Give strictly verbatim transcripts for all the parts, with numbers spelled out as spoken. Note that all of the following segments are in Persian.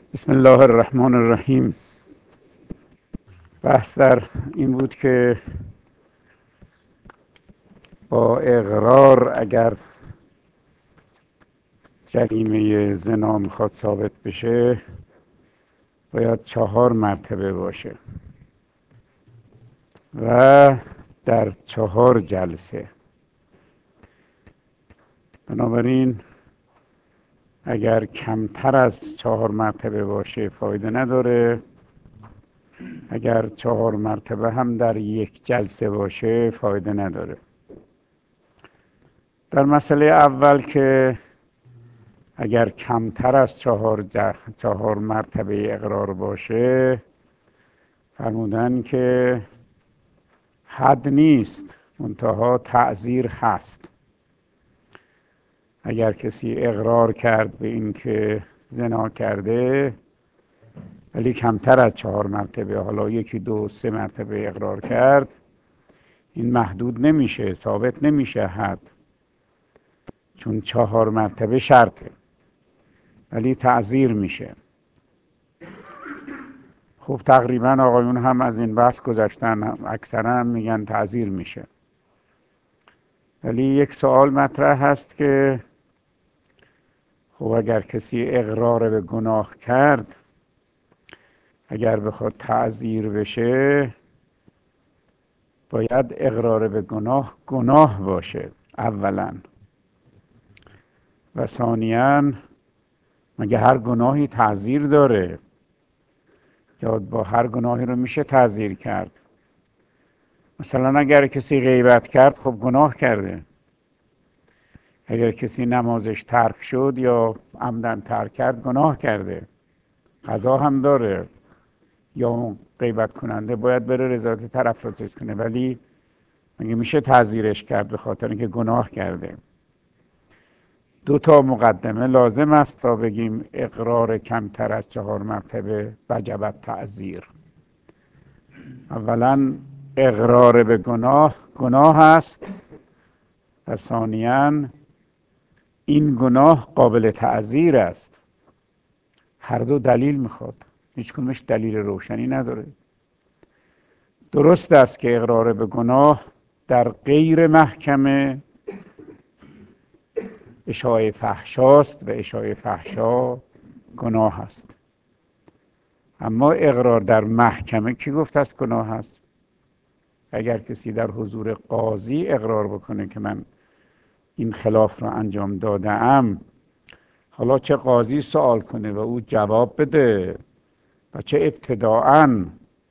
بسم الله الرحمن الرحیم. بحث در این بود که با اقرار اگر جریمه زنا میخواد ثابت بشه باید چهار مرتبه باشه و در چهار جلسه. بنابراین اگر کمتر از چهار مرتبه باشه فایده نداره، اگر چهار مرتبه هم در یک جلسه باشه فایده نداره. در مسئله اول که اگر کمتر از چهار, چهار مرتبه اقرار باشه، فرمودن که حد نیست، منتها تعزیر هست. اگر کسی اقرار کرد به این که زنا کرده ولی کمتر از چهار مرتبه، حالا یکی دو سه مرتبه اقرار کرد، این محدود نمیشه، ثابت نمیشه حد، چون چهار مرتبه شرطه، ولی تعزیر میشه. خب تقریبا آقایون هم از این بحث گذشتن، اکثرا میگن تعزیر میشه. ولی یک سوال مطرح هست که خب اگر کسی اقرار به گناه کرد، اگر بخواد تعزیر بشه باید اقرار به گناه گناه باشه اولا، و ثانیاً مگه هر گناهی تعزیر داره؟ یا با هر گناهی رو میشه تعزیر کرد؟ مثلا اگر کسی غیبت کرد خب گناه کرده، اگر کسی نمازش ترک شد یا عمدن ترک کرد گناه کرده، قضا هم داره، یا اون غیبت کننده باید بره رضایت طرف رو چیز کنه، ولی مگه میشه تعزیرش کرد به خاطر اینکه گناه کرده؟ دو تا مقدمه لازم است تا بگیم اقرار کمتر از چهار مرتبه وجب تعزیر. اولا اقرار به گناه گناه است، و ثانیاً این گناه قابل تعزیر است. هر دو دلیل میخواد، هیچ کدومش دلیل روشنی نداره. درست است که اقرار به گناه در غیر محکمه اشاعه فحشاست و اشاعه فحشا گناه است، اما اقرار در محکمه کی گفت است گناه است؟ اگر کسی در حضور قاضی اقرار بکنه که من این خلاف را انجام داده ام، حالا چه قاضی سوال کنه و او جواب بده و چه ابتداعاً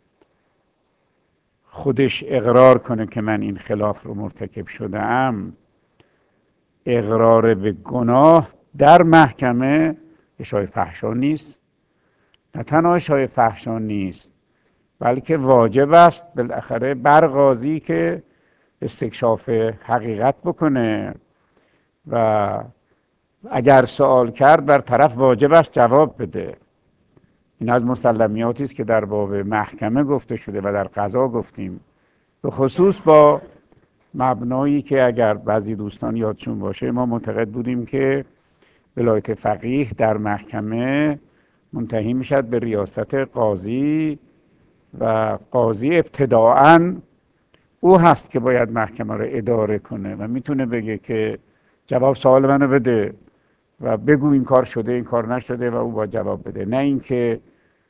خودش اقرار کنه که من این خلاف رو مرتکب شده ام، اقرار به گناه در محکمه اشاعه فحشا نیست. نه تنها اشاعه فحشا نیست، بلکه واجب است بالاخره بر قاضی که استکشاف حقیقت بکنه و اگر سوال کرد بر طرف واجب است جواب بده. این از مسلمیاتی است که در باب محکمه گفته شده و در قضا گفتیم، به خصوص با مبنایی که اگر بعضی دوستان یادشون باشه ما معتقد بودیم که ولایت فقیه در محکمه منتهی میشد به ریاست قاضی و قاضی ابتداعاً او هست که باید محکمه رو اداره کنه و میتونه بگه که جواب سوال منو بده و بگو این کار شده این کار نشده و او باید جواب بده، نه اینکه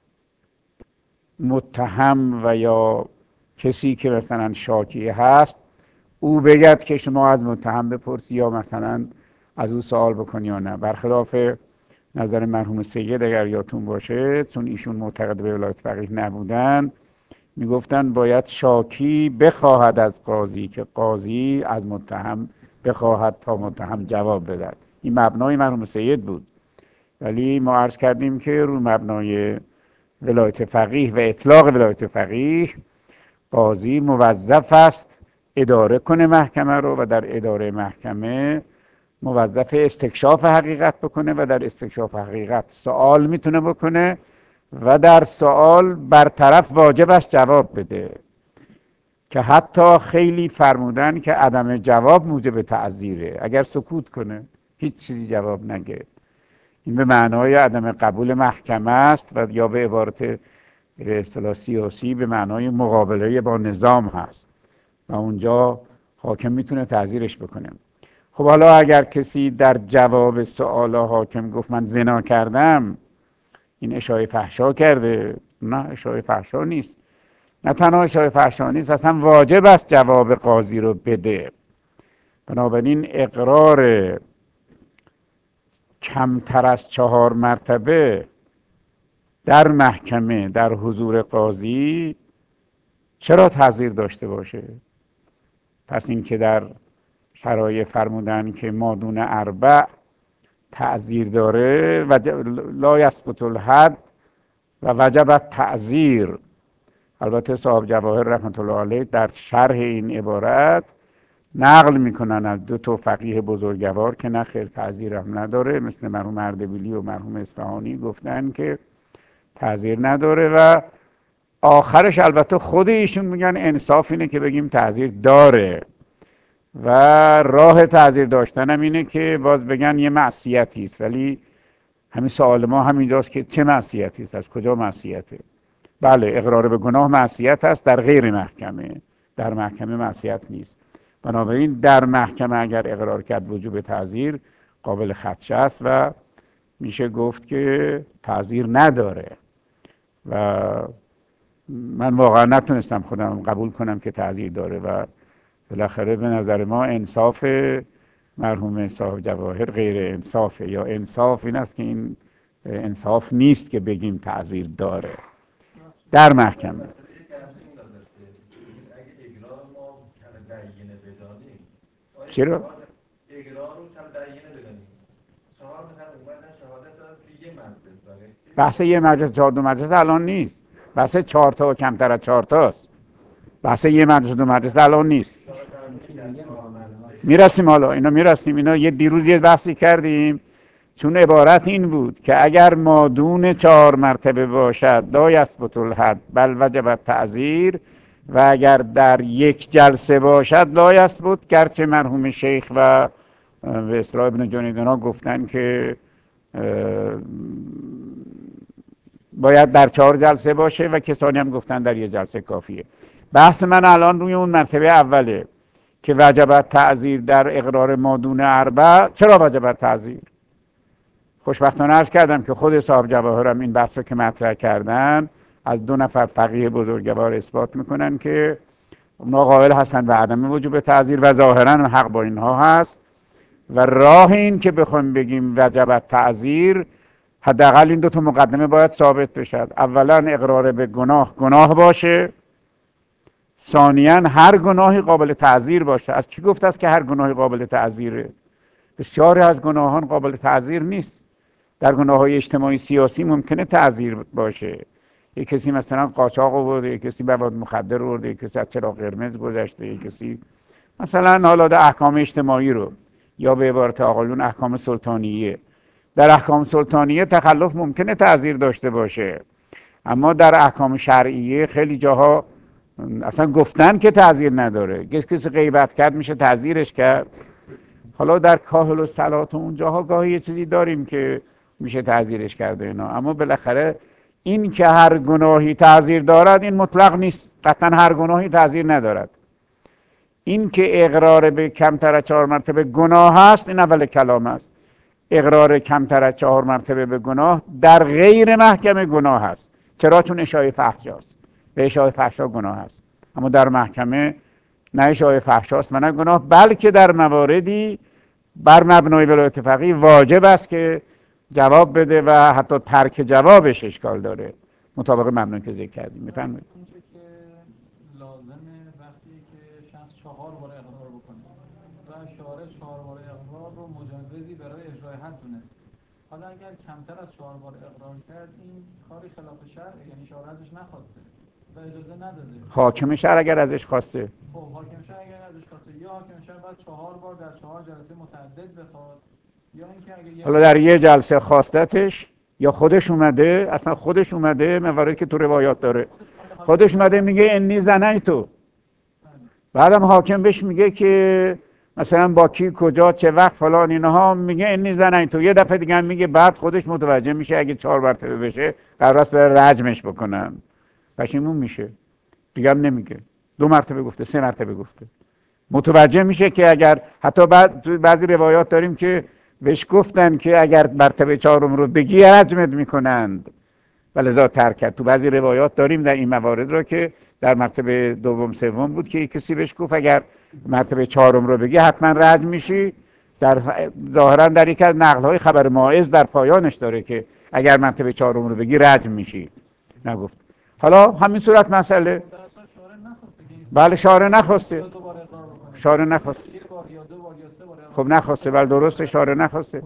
متهم و یا کسی که مثلا شاکی هست او بگد که شما از متهم بپرسی یا مثلا از او سوال بکنی یا نه. برخلاف نظر مرحوم سید اگر یادتون باشه، چون ایشون معتقد به ولایت فقیه نبودن، میگفتن باید شاکی بخواهد از قاضی که قاضی از متهم بخواهد تا متهم جواب بدهد. این مبنای مرحوم سید بود، ولی ما عرض کردیم که رو مبنای ولایت فقیه و اطلاق ولایت فقیه قاضی موظف است اداره کنه محکمه رو و در اداره محکمه موظف استکشاف حقیقت بکنه و در استکشاف حقیقت سوال میتونه بکنه و در سوال برطرف واجب است جواب بده، که حتی خیلی فرمودن که عدم جواب موجب تعزیره. اگر سکوت کنه هیچ چیزی جواب نگه، این به معنای عدم قبول محکمه است و یا به عبارت به اصطلاح سیاسی به معنای مقابله با نظام هست و اونجا حاکم میتونه تعزیرش بکنه. خب حالا اگر کسی در جواب سوال حاکم گفت من زنا کردم، این اشاعه فحشا کرده؟ نه، اشاعه فحشا نیست. نه تنها اشاعه فحشا نیست، اصلا واجب است جواب قاضی رو بده. بنابراین اقرار کمتر از چهار مرتبه در محکمه در حضور قاضی چرا تعزیر داشته باشه؟ پس این که در شرایع فرمودن که مادون اربع تعزیر داره و لا یثبت الحد و وجب تعزیر. البته صاحب جواهر رحمت الله علیه در شرح این عبارت نقل میکنن از دو تا فقیه بزرگوار که نه خیر تعزیر هم نداره، مثل مرحوم اردبیلی و مرحوم اصفهانی، گفتن که تعزیر نداره و آخرش البته خود ایشون میگن انصاف اینه که بگیم تعزیر داره و راه تعزیر داشتن هم اینه که باز بگن یه معصیتی است. ولی همین سوال ما همینجاست که چه معصیتی است، از کجا معصیته؟ بله، اقرار به گناه معصیت است در غیر محکمه، در محکمه معصیت نیست. بنابراین در محکمه اگر اقرار کرد وجوب تعزیر قابل خدشه است و میشه گفت که تعزیر نداره. و من واقعا نتونستم خودم قبول کنم که تعزیر داره و بالاخره به نظر ما انصاف مرحوم صاحب جواهر غیر انصافه، یا انصاف این است که این انصاف نیست که بگیم تعزیر داره در محکمه. چرا؟ اقرار رو چند بیینه بدانیم. چهار مثلا اومدن شهادت دادن که یه مجلس داره. بحث یه مجلس چهار دو مجلس الان نیست. بحث چهار تا و کمتر از چهار تاست. بحث یه مجلس دو مجلس الان نیست. میرسیم حالا اینا میرسیم اینا یه دیروز یه بحثی کردیم، چون عبارت این بود که اگر مادون چهار مرتبه باشد لا یثبت الحد بل وجب تعزیر، و اگر در یک جلسه باشد لا یثبت، گرچه مرحوم شیخ و به اصطلاح ابن جنیدنا گفتن که باید در چهار جلسه باشه و کسانی هم گفتن در یک جلسه کافیه. بحث من الان روی اون مرتبه اوله که وجب تعزیر در اقرار مادون اربع. چرا وجب تعزیر؟ خوشبختانه عرض کردم که خود صاحب جواهرم این بحث رو که مطرح کردن از دو نفر فقیه بزرگوار اثبات میکنن که اونا قائل هستن به عدم وجوب تعزیر و ظاهرا حق با اینها هست. و راه این که بخوایم بگیم وجب تعزیر، حداقل این دو تا مقدمه باید ثابت بشد. اولا اقرار به گناه گناه باشه، ثانیاً هر گناهی قابل تعزیر باشه. از کی گفته است که هر گناهی قابل تعزیره؟ بسیاری از گناهان قابل تعزیر نیست. در گناه‌های اجتماعی سیاسی ممکنه تعزیر باشه. یک کسی مثلا قاچاق آورده، یک کسی مواد مخدر آورده، یک کسی از چراغ قرمز گذشته، یک کسی مثلا حالا در احکام اجتماعی رو، یا به عبارت آقایون احکام سلطانیه. در احکام سلطانیه تخلف ممکنه تعزیر داشته باشه، اما در احکام شرعیه خیلی جاها اصلا گفتن که تعزیر نداره. کسی غیبت کرد میشه تعزیرش کرد. حالا در کاهل و صلات اون جاها گاهی یه چیزی داریم که میشه تعزیرش کرده اینا، اما بالاخره این که هر گناهی تعزیر دارد این مطلق نیست. قطعا هر گناهی تعزیر ندارد. این که اقرار به کمتر از چهار مرتبه گناه هست این اول کلام است. اقرار کمتر از چهار مرتبه به گناه در غیر محکمه گناه هست. چرا؟ چون اشاعه فحشاست. به اشاعه فحشا گناه هست، اما در محکمه نه اشاعه فحشاست و نه گناه، بلکه در مواردی بر مبنای ولایت فقیه واجب است که جواب بده و حتی ترک جوابش اشکال داره مطابق مبنایی که ذکر کردیم. میفهمید؟ اینجا که لازمه وقتی که شخص چهار بار اقرار بکنه و شارع چهار بار اقرار رو مجوزی برای اجرای حد دونست، حالا اگر کمتر از چهار بار اقرار کرد این کاری خلاف شرع، یعنی شارع ازش نخواسته و اجازه نداده. حاکم شهر اگر ازش خواسته، خب حاکم شهر اگر ازش خواسته، یا حاکم شهر بعد چهار بار در چهار جلسه متعدد بخواد، یا اینکه اگه حالا در یه جلسه خواستتش یا خودش اومده، اصلا خودش اومده، مواردی که تو روایات داره خودش اومده میگه انی زنیتو، بعدم حاکم بهش میگه که مثلا با کی کجا چه وقت فلان اینها، میگه انی زنن تو. یه دفعه دیگه هم میگه بعد خودش متوجه میشه اگه چهار مرتبه بشه قرار است بره رجمش بکنن، پشیمون میشه دیگه هم نمیگه. دو مرتبه گفته، سه مرتبه گفته، متوجه میشه که اگر حتی بعد تو بعضی روایات داریم که بهش گفتن که اگر مرتبه چهارم رو بگی رجمت میکنند و لذا ترک کرد. تو بعضی روایات داریم در این موارد رو که در مرتبه دوم سوم بود که کسی بهش گفت اگر مرتبه چهارم رو بگی حتما رجم میشی. در ظاهرا در یک از نقل‌های خبر ماعز در پایانش داره که اگر مرتبه چهارم رو بگی رجم میشی، نگفت. حالا همین صورت مسئله بله شارع نخواسته، شارع نخواسته، خب نخواسته، بله درسته، شارع نخواسته.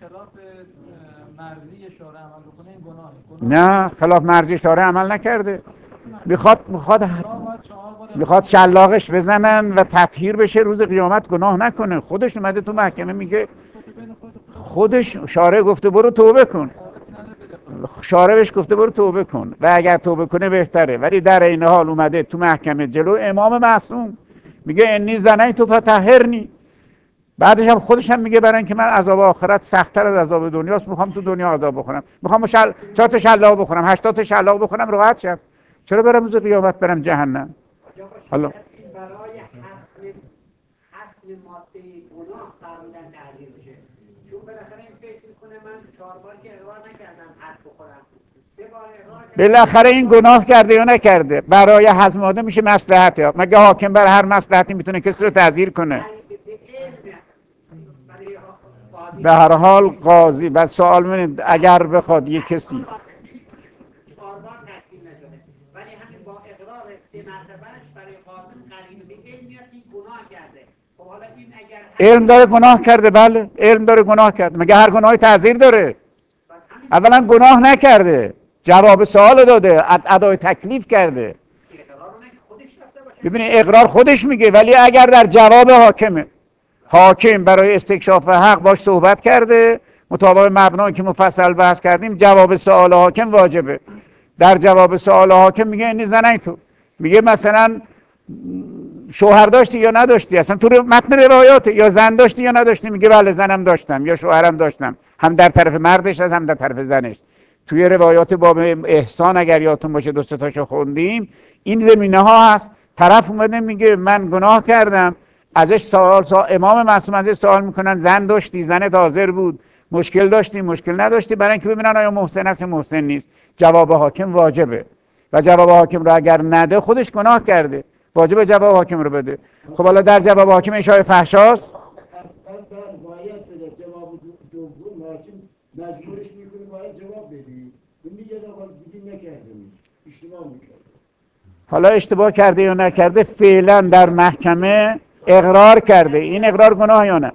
نه خلاف مرزی شارع عمل نکرده، میخواد میخواد میخواد شلاقش بزنن و تطهیر بشه روز قیامت گناه نکنه. خودش اومده تو محکمه میگه، خودش شارع گفته برو توبه کن، شارع بهش گفته برو توبه کن و اگر توبه کنه بهتره، ولی در این حال اومده تو محکمه جلو امام معصوم میگه انی زنیت فطهرنی. بعدش هم خودش هم میگه برای اینکه من عذاب آخرت سخت‌تر از عذاب دنیاست، میخوام تو دنیا عذاب بخورم، میخوام شل... چهار تا شلاق بخورم، هشتاد تا شلاق بخورم راحت شم، چرا برم روز قیامت برم جهنم؟ حالا برای حسب حسب ماده گناه فرمودن تعزیر بشه، چون بالاخره این فکر کنه من چهار بار که اقرار نکردم حد بخورم، سه بار اقرار کردم، بالاخره این گناه کرده یا نکرده، برای حزم ماده میشه مصلحته. مگه حاکم بر هر مصلحتی میتونه کسی رو تعزیر کنه؟ به هر حال قاضی و سوال منید اگر بخواد یک کسی علم داره گناه کرده، بله علم داره گناه کرده، مگه هر گناهی تعزیر داره؟ اولا گناه نکرده، جواب سوال داده، ادای تکلیف کرده. ببینید اقرار خودش میگه، ولی اگر در جواب حاکمه، حاکم برای استکشاف حق باش صحبت کرده مطابق مبنایی که مفصل بحث کردیم، جواب سوال حاکم واجبه. در جواب سوال حاکم میگه این زنی تو، میگه مثلا شوهر داشتی یا نداشتی، اصلا تو متن روایات یا زن داشتی یا نداشتی، میگه بله زنم داشتم یا شوهرم داشتم، هم در طرف مردش هم در طرف زنش. توی روایات باب احسان اگر یادتون باشه دو سه تاشو خوندیم، این زمینه ها هست. طرف اومده میگه من گناه کردم، ازش سوال سوال امام معصوم ازش سوال میکنن زن داشتی، زنت حاضر بود، مشکل داشتی مشکل نداشتی، برای اینکه ببینن آیا محسن است یا محسن نیست. جواب حاکم واجبه و جواب حاکم رو اگر نده خودش گناه کرده، واجب جواب حاکم رو بده. خب حالا در جواب حاکم اشاره فحشاست، جواب دوم حاکم مجبورش میکنه باید جواب بدی، میگه آقا دیگه نکردم اشتباه میکنه. حالا اشتباه کرده یا نکرده فعلا در محکمه اقرار کرده، این اقرار گناه یا نه؟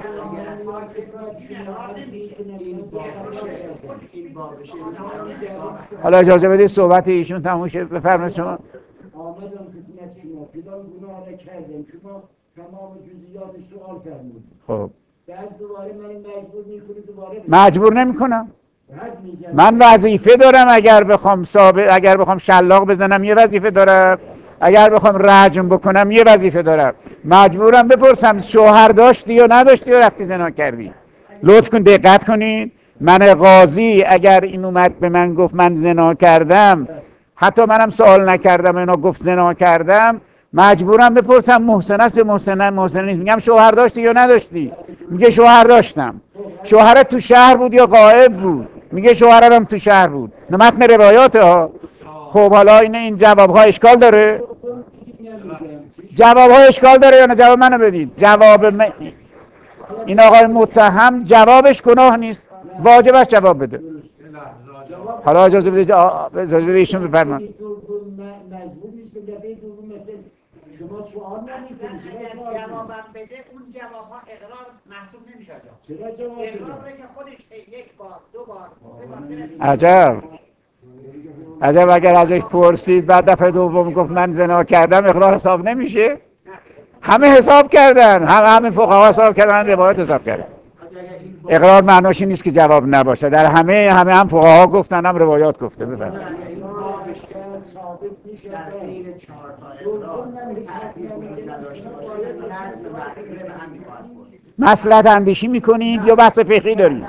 حالا اجازه بدید صحبت ایشون تموم شه، بفرمایید شما. آمدم خدمت شما فلان گناه را کردم، شما تمام جزئیاتش سوال فرمودید، خب بعد دوباره من مجبور میکنید دوباره مجبور نمیکنم، من وظیفه دارم. اگر بخوام ثابت اگر بخوام شلاق بزنم یه وظیفه دارم، اگر بخوام رجم بکنم یه وظیفه دارم. مجبورم بپرسم شوهر داشتی یا نداشتی یا رفتی زنا کردی. لطف کن دقت کنید، من قاضی اگر این اومد به من گفت من زنا کردم، حتی منم سوال نکردم اینا گفت زنا کردم، مجبورم بپرسم محسن است یا محسن محسن نیست. میگم شوهر داشتی یا نداشتی؟ میگه شوهر داشتم. شوهر تو شهر بود یا غائب بود؟ میگه شوهرم تو شهر بود. نه متن روایات ها. خب حالا این این جواب ها اشکال داره؟ جواب ها اشکال داره یا نه؟ جواب منو بدید. جواب من... این آقای متهم جوابش گناه نیست، واجبش جواب بده. حالا اجازه بدید اجازه بدید ایشون بفرمایید. مجبور نیستم دفعه دوم مثل شما سوال نمی‌کنید، اگر جوابم بده اون جوابها اقرار محسوب نمیشه. چرا جواب بده؟ اقرار که خودش یک بار دو بار سه بار عجب عجب اگر ازش پرسید بعد دفعه دوم گفت من زنا کردم اقرار حساب نمیشه؟ همه حساب کردن، همه همه فقها حساب کردن، روایت حساب کردن. اقرار معناش نیست که جواب نباشه. در همه همه هم فقها گفتن هم روایات گفته. بفرمایید. کرد ثابت میشه در بین چهار تا اقرار تأثیر وجود نداشته باشه نظم محکمه به هم میخواهد برد. مصلحت اندیشی میکنید یا بحث فقهی دارید؟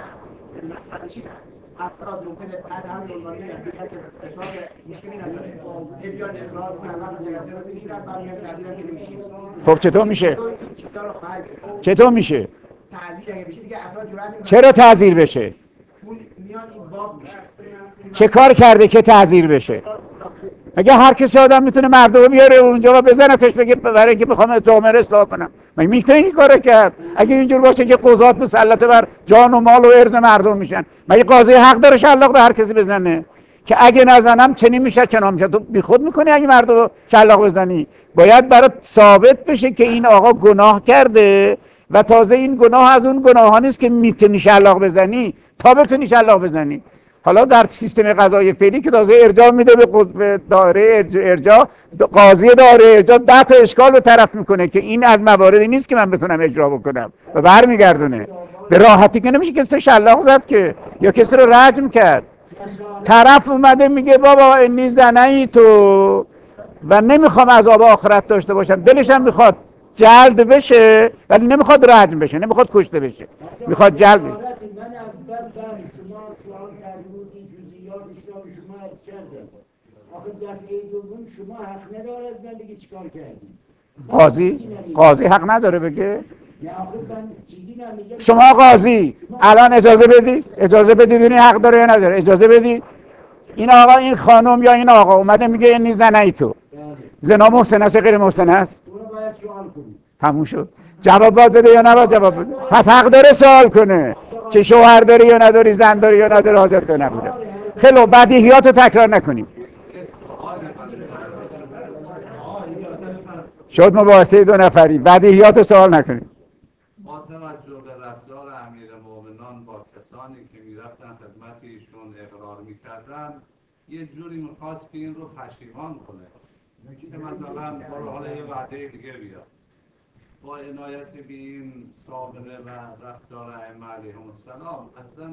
افراد ممکنه بعد هم عنوانی نتیجه که ستاد مشکلی نداره یه بیاد اقرار کنه اول جلسه رو بگیرن بعد میاد تعدیل که نمیشه. خب چطور میشه؟ چطور رو خواهد چطور میشه؟ تعزیر اگه بشه دیگه افراد جرأت نمیکنن. چرا تعزیر بشه؟ چون میاد این باب میشه. چه کار کرده که تعزیر بشه؟ اگه هر کسی آدم میتونه مردم بیاره اونجا و بزنتش بگه برای اینکه میخوام جامعه رو اصلاح کنم، مگه میتونه این کارو کرد؟ اگه اینجور باشه که قضات مسلط بر جان و مال و عرض مردم میشن، مگه قاضی حق داره شلاق به هر کسی بزنه؟ که اگه نزنم چنین میشه چنان میشه. تو بیخود میکنی اگه مردم رو شلاق بزنی؟ باید برات ثابت بشه که این آقا گناه کرده و تازه این گناه از اون گناه ها نیست که میتونی شلاق بزنی تا بتونی شلاق بزنی. حالا در سیستم قضایی فعلی که تازه ارجاع میده به دایره ارجاع، قاضی دایره ارجاع ده تا اشکال به طرف میکنه که این از مواردی نیست که من بتونم اجرا بکنم و برمیگردونه. به راحتی که نمیشه کسی رو شلاق زد که یا کسی رو رجم کرد. طرف اومده میگه بابا انی زنی تو و نمیخوام عذاب آخرت داشته باشم، دلش هم میخواد جلد بشه ولی نمیخواد رجم بشه، نمیخواد کشته بشه، میخواد جلد بشه. من اول در شما سوال کردید این جزئیات اسلام شما عرض کردم. آخه دفعه دوم شما حق ندارد من بگی چیکار کردید. قاضی قاضی حق نداره بگه؟ نه آخه من چیزی نمیگم. شما قاضی الان اجازه بدید اجازه بدید ببینید حق داره یا نداره. اجازه بدید این آقا این خانم یا این آقا اومده میگه این زنی تو زنا محسن است غیر محسن است؟ اونو باید سوال کنید. تموم شد. جواب باید بده یا نباید جواب بده؟ پس حق داره سوال کنه که شوهر داری یا نداری، زن داری یا نداری، حاضر تو نبوده. خیلی بدیهیات رو تکرار نکنیم. شد مباحثه دو نفری، بدیهیات رو سوال نکنیم. با توجه به رفتار امیرالمومنین با کسانی که میرفتن خدمت ایشون اقرار میکردن یه جوری میخواست که این رو پشیمان کنه که مثلا برو حالا یه وعده دیگه بیاد. با عنایت به این سابقه و رفتار ائمه علیهم السلام اصلا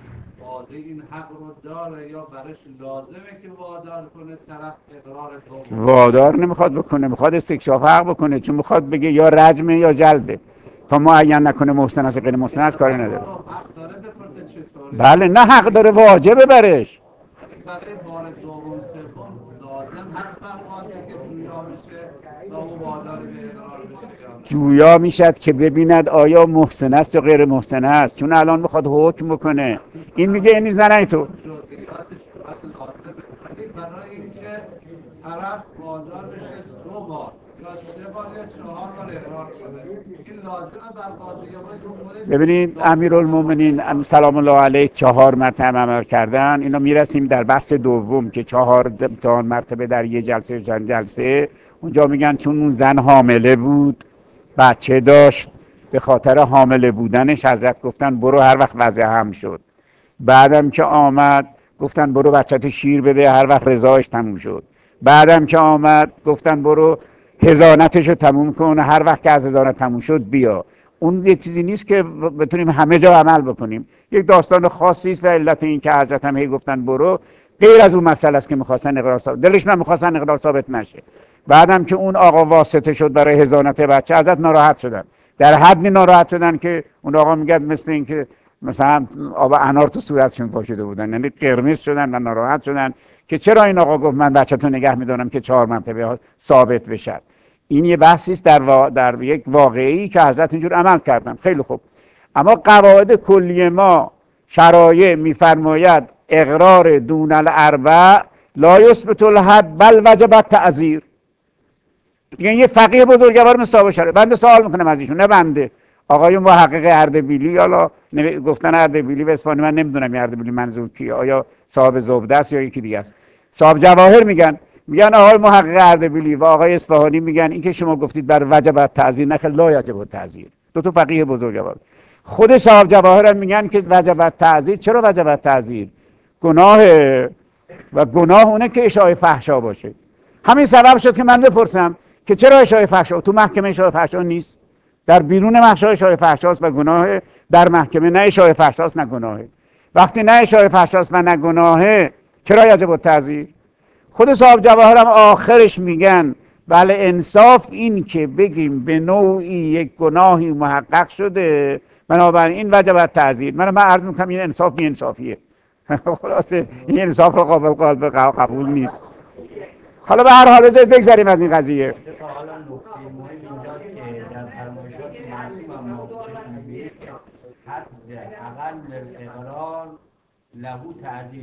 قاضی این حق رو داره یا برش لازمه که وادار کنه طرف اقرار دوم؟ وادار نمیخواد بکنه، میخواد استکشاف حق بکنه، چون میخواد بگه یا رجمه یا جلده. تا معین نکنه محسن است غیر محسن است کاری نداره. حق داره بپرسه چطوری؟ بله نه حق داره، واجبه برش. برای بار دوم سوم لازم هست فرمانده که جویا میشه و او وادار به اقرار بشه. جویا میشد که ببیند آیا محسن است یا غیر محسن است، چون الان میخواد حکم بکنه. این میگه این زنی تو. جزئیاتش باید لازمه ولی برای اینکه طرف وادار بشه دو بار یا سه بار یا چهار بار اقرار کنه این لازمه بر قاضی باشه. ببینید امیرالمومنین سلام الله علیه چهار مرتبه عمل کردن. اینا میرسیم در بحث دوم که چهار تا مرتبه در یه جلسه چند جلسه. اونجا میگن چون اون زن حامله بود، بچه داشت، به خاطر حامله بودنش حضرت گفتن برو هر وقت وضع هم شد. بعدم که آمد گفتن برو بچه‌ت شیر بده هر وقت رضایش تموم شد. بعدم که آمد گفتن برو حضانتشو تموم کن هر وقت که از حضانت تموم شد بیا. اون یه چیزی نیست که بتونیم همه جا عمل بکنیم. یک داستان خاصی است و علت این که حضرت هم هی گفتن برو غیر از اون مسئله است که می‌خواستن اقرار ثابت، دلشون هم می‌خواستن اقرار ثابت نشه. بعدم که اون آقا واسطه شد برای حضانت بچه حضرت ناراحت شدن. در حدی ناراحت شدن که اون آقا میگه مثل این که مثلا آب انار تو صورتشون پاشیده بودن، یعنی قرمز شدن و ناراحت شدن که چرا این آقا گفت من بچه‌تو نگه می‌دارم که چهار مرتبه ثابت بشه. این یه بحثی است در, وا... در یک واقعی که حضرت اینجور عمل کردن. خیلی خوب. اما قواعد کلی ما شرایع میفرماید اقرار دون الاربع لا یثبت الحد بل وجب التعزیر. دیگه یه فقیه بزرگوار مثل شرع. بنده سوال میکنم از ایشون، نه بنده، آقای محقق اردبیلی، حالا گفتن اردبیلی و اصفهانی من نمیدونم اردبیلی منظور کیه، آیا صاحب زبده است یا یکی دیگه است. صاحب جواهر میگن میگن آقای محقق اردبیلی و آقای اصفهانی میگن این که شما گفتید بر وجب التعزیر نخل لا یجب التعزیر. دو تا فقیه بزرگوار. خود صاحب جواهر هم میگن که وجب التعزیر. چرا وجب التعزیر؟ گناه و گناه اونه که اشاعه فحشا باشه. همین سبب شد که من بپرسم که چرا اشاعه فحشا تو محکمه اشاعه فحشا نیست؟ در بیرون محشا اشاعه فحشاست و گناه، در محکمه نه اشاعه فحشاست نه گناهه. وقتی نه اشاعه فحشاست و نه گناهه چرا یجب التعزیر؟ خود صاحب جواهر هم آخرش میگن بله انصاف این که بگیم به نوعی یک گناهی محقق شده، بنابراین وجب تعزیر. من من عرض میکنم این انصاف بی انصافیه. خلاصه این انصاف رو قابل قابل قبول نیست. حالا به هر حال بگذاریم از این قضیه. حالا نکته مهم اینجاست که در فرمایشات معصوم هم ما چشم می‌بینیم که حد اقل اقرار لهو تعزیر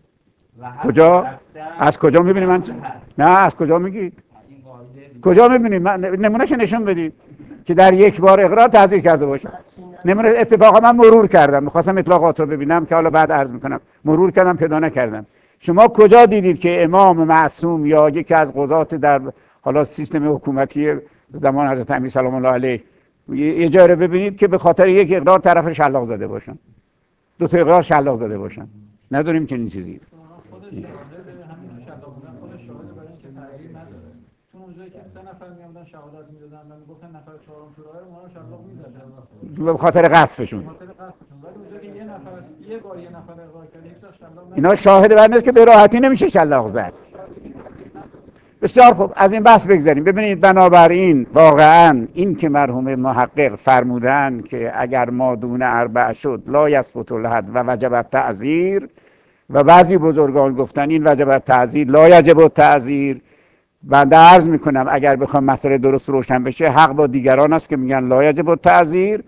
کجا؟ از کجا میبینیم من؟ نه از کجا میگید؟ کجا میبینیم؟ نمونهش نشون بدید که در یک بار اقرار تعزیر کرده باشه. نمونه اتفاقا من مرور کردم، میخواستم اطلاقات رو ببینم که حالا بعد عرض میکنم. مرور کردم پیدا نکردم. شما کجا دیدید که امام معصوم یا یکی از قضات در حالا سیستم حکومتی زمان حضرت امیر سلام الله علیه یه جایی رو ببینید که به خاطر یک اقرار طرف شلاق زده باشن، دو تا اقرار شلاق زده باشن؟ نداریم چنین چیزی. خودش شاهد همین شلاق بودن، خودش شاهد برای اینکه تغییر نداره. چون اونجایی که سه نفر میامدن شهادت میدادن و میگفتن نفر چهارم تو راه اونها شلاق میزدن به خاطر قصفشون. به خاطر قصفشون. ولی اونجایی که یه نفر یه بار یه نفر اقرار کرد یک تا شلاق اینا شاهد بر نیست که به راحتی نمیشه شلاق زد. بسیار خوب، از این بحث بگذاریم. ببینید بنابراین واقعا این که مرحوم محقق فرمودن که اگر ما دون اربع شد لا یثبت الحد و وجب التعزیر، و بعضی بزرگان گفتن این وجب التعزیر لا یجب التعزیر. بنده عرض میکنم اگر بخوام مسئله درست روشن بشه حق با دیگران است که میگن لا یجب التعزیر،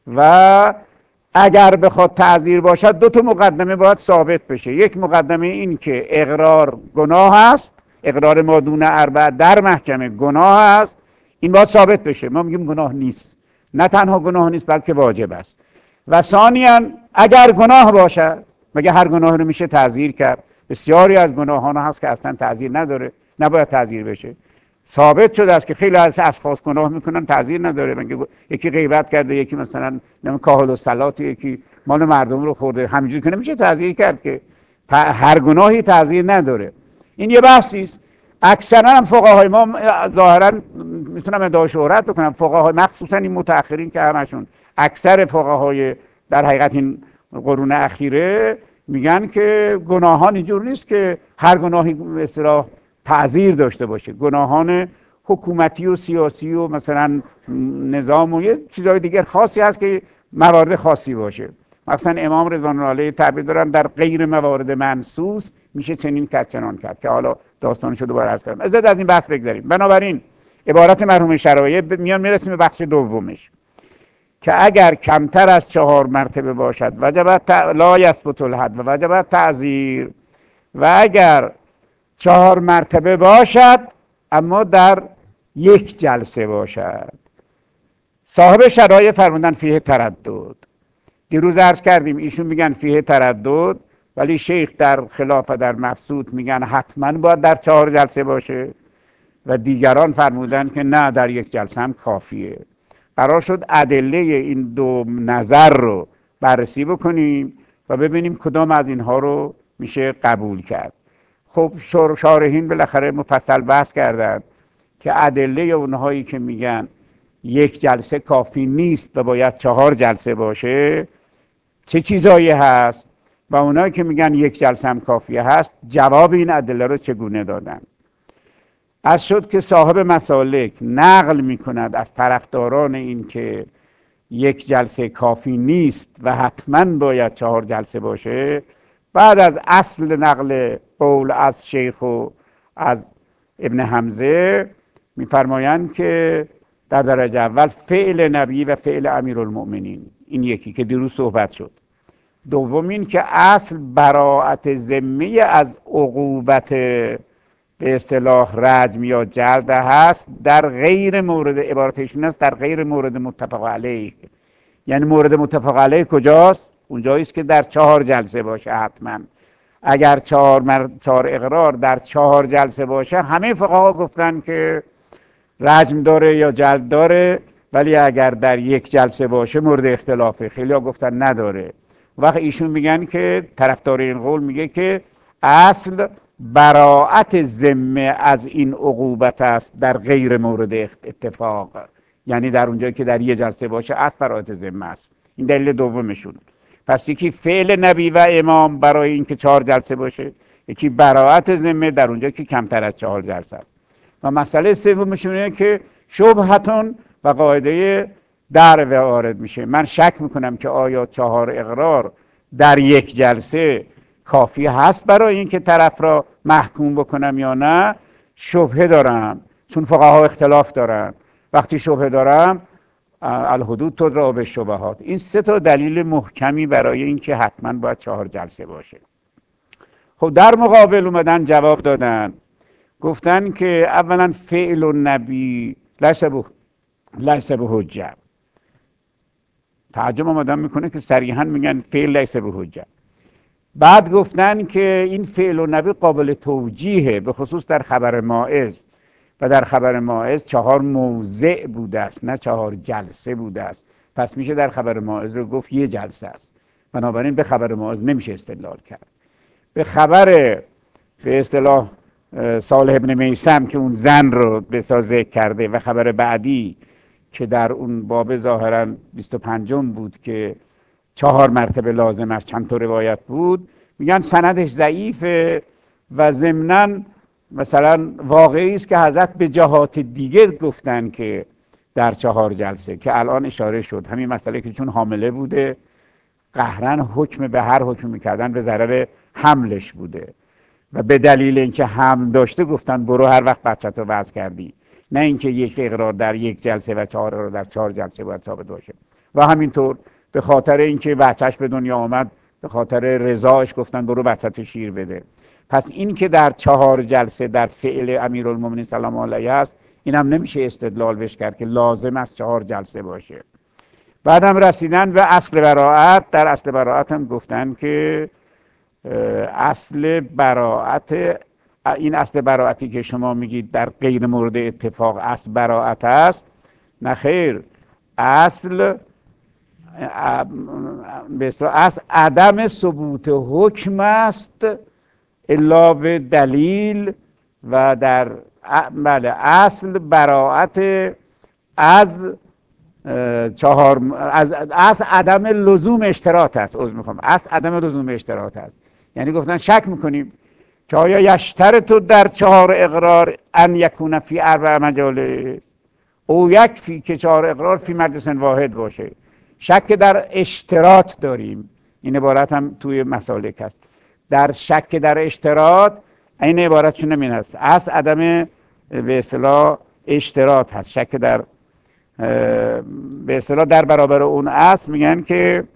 و اگر بخواد تعزیر باشد دو تا مقدمه باید ثابت بشه. یک مقدمه این که اقرار گناه است، اقرار ما دون اربع در محکمه گناه است، این باید ثابت بشه. ما میگیم گناه نیست، نه تنها گناه نیست بلکه واجب است. و ثانیاً اگر گناه باشد، مگه هر گناه رو میشه تعزیر کرد؟ بسیاری از گناهان هست که اصلا تعزیر نداره، نباید تعزیر بشه. ثابت شده است که خیلی از اشخاص گناه میکنن تعزیر نداره. مگه یکی غیبت کرده، یکی مثلا نمیدونم کاهل و صلات، یکی مال مردم رو خورده، همینجوری که نمیشه تعزیر کرد که. هر گناهی تعزیر نداره. این یه بحثی است. اکثرا هم فقهای ما ظاهرا میتونم ادعای شهرت بکنم، فقهای مخصوصا این متأخرین که همشون اکثر فقهای در حقیقت این قرون اخیره میگن که گناهان اینجور نیست که هر گناهی به اصطلاح تعزیر داشته باشه. گناهان حکومتی و سیاسی و مثلا نظام و یه چیزای دیگر خاصی هست که موارد خاصی باشه. مثلا امام رضوان الله علیه تعبیر دارن در غیر موارد منصوص میشه چنین کرد چنان کرد که حالا داستان شده دوباره عرض کردم. از از این بحث بگذاریم. بنابراین عبارت مرحوم شرایع میان میرسیم به بخش دومش که اگر کمتر از چهار مرتبه باشد وجب لا یثبت الحد و وجب تعزیر، و اگر چهار مرتبه باشد اما در یک جلسه باشد. صاحب شرایع فرمودن فیه تردد. دیروز عرض کردیم ایشون میگن فیه تردد، ولی شیخ در خلاف در مبسوط میگن حتما باید در چهار جلسه باشه، و دیگران فرمودن که نه در یک جلسه هم کافیه. قرار شد ادله این دو نظر رو بررسی بکنیم و ببینیم کدام از اینها رو میشه قبول کرد. خب شارحین بالاخره مفصل بحث کردن که ادله اونهایی که میگن یک جلسه کافی نیست و باید چهار جلسه باشه چه چیزایی هست، و اونهایی که میگن یک جلسه هم کافیه هست جواب این ادله رو چگونه دادن. از شد که صاحب مسالک نقل میکند از طرفداران این که یک جلسه کافی نیست و حتما باید چهار جلسه باشه، بعد از اصل نقل قول از شیخ و از ابن حمزه میفرمایند که در درجه اول فعل نبی و فعل امیرالمؤمنین، این یکی که دیروز صحبت شد. دوم این که اصل براءت ذمه از عقوبت به اصطلاح رجم یا جلد هست در غیر مورد، عبارتشون است در غیر مورد متفق علیه. یعنی مورد متفق علیه کجاست؟ اونجایی است که در چهار جلسه باشه حتما. اگر چهار, مر... چهار اقرار در چهار جلسه باشه همه فقها گفتن که رجم داره یا جلد داره، ولی اگر در یک جلسه باشه مورد اختلافه. خیلی ها گفتن نداره. وقت ایشون میگن که طرفدار این قول میگه که اصل براءت ذمه از این عقوبت است در غیر مورد اتفاق، یعنی در اونجایی که در یه جلسه باشه اصل براءت ذمه است. این دلیل دومشون. پس یکی فعل نبی و امام برای اینکه چهار جلسه باشه، یکی براعت ذمه در اونجا که کمتر از چهار جلسه است. و مسئله سومش اینه که شبهتون و قاعده در وارد میشه. من شک میکنم که آیا چهار اقرار در یک جلسه کافی هست برای اینکه طرف را محکوم بکنم یا نه. شبهه دارم، چون فقها اختلاف دارن. وقتی شبهه دارم الحدود تدرا بالشبهات. این سه تا دلیل محکمی برای اینکه حتما باید چهار جلسه باشه. خب در مقابل اومدن جواب دادن، گفتن که اولا فعل النبی لیس به لیس به حجه. تعجب آدم میکنه که صریحا میگن فعل لیس به حجه. بعد گفتن که این فعل النبی قابل توجیهه، به خصوص در خبر ماعز، و در خبر ماعز چهار موضع بوده است نه چهار جلسه بوده است. پس میشه در خبر ماعز رو گفت یه جلسه است، بنابراین به خبر ماعز نمیشه استدلال کرد. به خبر به اصطلاح صالح ابن میثم که اون زن رو به ذکر کرده و خبر بعدی که در اون باب ظاهرا بیست و پنجم بود که چهار مرتبه لازم است، چند تا روایت بود، میگن سندش ضعیفه و ضمناً مثلا واقعی است که حضرت به جهات دیگه گفتن که در چهار جلسه، که الان اشاره شد همین مسئله که چون حامله بوده قهرن حکم به هر حکم میکردن به ضرر حملش بوده و به دلیل اینکه حمل داشته گفتن برو هر وقت بچه‌تو وضع کردی، نه اینکه یک اقرار در یک جلسه و چهار اقرار در چهار جلسه باید ثابت باشه. و همینطور به خاطر اینکه بچه‌ش به دنیا آمد به خاطر رضایش گفتن برو بچه‌تو شیر بده. پس این که در چهار جلسه در فعل امیرالمومنین سلام علیه است، این هم نمیشه استدلال بش کرد که لازم است چهار جلسه باشه. بعدم رسیدن به اصل براعت. در اصل براعت هم گفتن که اصل براعت، این اصل براعتی که شما میگید در غیر مورد اتفاق اصل براعت است، نه خیر، اصل اصل عدم ثبوت حکم است الا به دلیل. و در بله اصل براعت از چهار از اصل عدم لزوم اشتراط است. عذر میخوام، اصل عدم لزوم اشتراط است. یعنی گفتن شک میکنیم که آیا یشترط در چهار اقرار ان یکون فی اربع مجالس او یکفی که چهار اقرار فی مجلس واحد باشه. شک در اشتراط داریم. این عبارت هم توی مسالک هست. در شک در اشتراط این عبارت چون نمین هست، اصل عدم به اصطلاح اشتراط هست. شک در به اصطلاح در برابر اون اصل میگن که